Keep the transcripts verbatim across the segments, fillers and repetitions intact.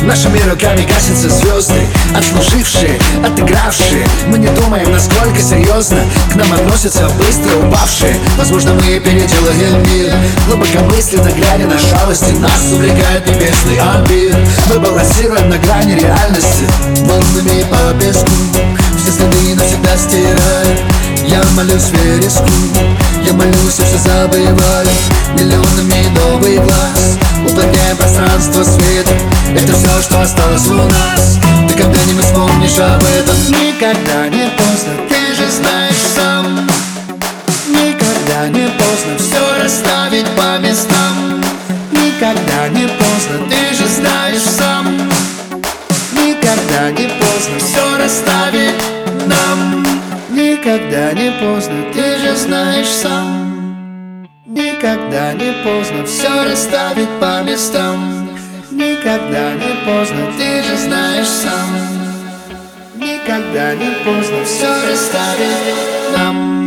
Нашими руками гасятся звезды, отслужившие, отыгравшие. Мы не думаем, насколько серьезно к нам относятся быстро упавшие. Возможно, мы переделаем мир, глубокомысленно глядя на шалости. Нас увлекает небесный ампир. Мы балансируем на грани реальности, волнами по песку. Все следы навсегда стираю. Я молюсь вереску, я молюсь и все забываю. Миллионами новый глаз, уплотняя пространство света. Это все, что осталось у нас. Ты когда-нибудь вспомнишь об этом. Никогда не поздно, ты же знаешь сам. Никогда не поздно все расставить по местам. Никогда не поздно, ты же знаешь сам. Никогда не поздно все расставить нам. Никогда не поздно, ты же знаешь сам. Никогда не поздно все расставить по местам. Никогда не поздно, ты же знаешь сам. Никогда не поздно все расставить нам.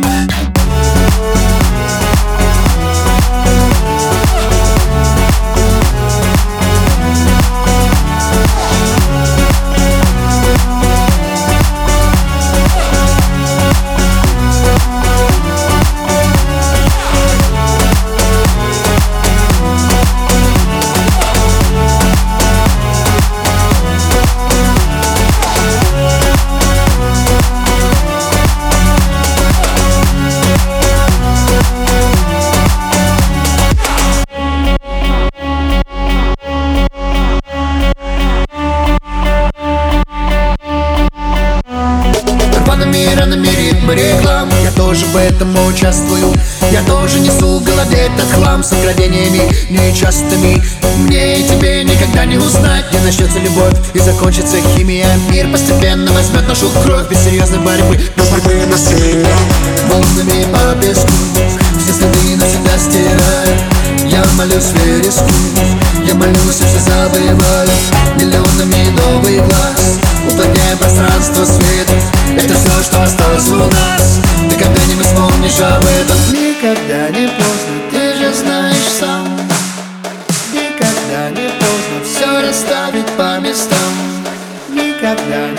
Ранами ритмы реклам, я тоже в этом участвую. Я тоже несу в голове этот хлам с украдениями нечастыми. Мне и тебе никогда не узнать, где начнется любовь и закончится химия. Мир постепенно возьмет нашу кровь без серьезной борьбы, без борьбы насилия. Волнами по песку, все следы навсегда стираю. Я молюсь вереску, я молюсь и все забываю. Миллионами новый глаз, уплотняя пространство света. Это все, что осталось у нас. Ты когда-нибудь вспомнишь об этом. Никогда не поздно, ты же знаешь сам. Никогда не поздно все расставить по местам. Никогда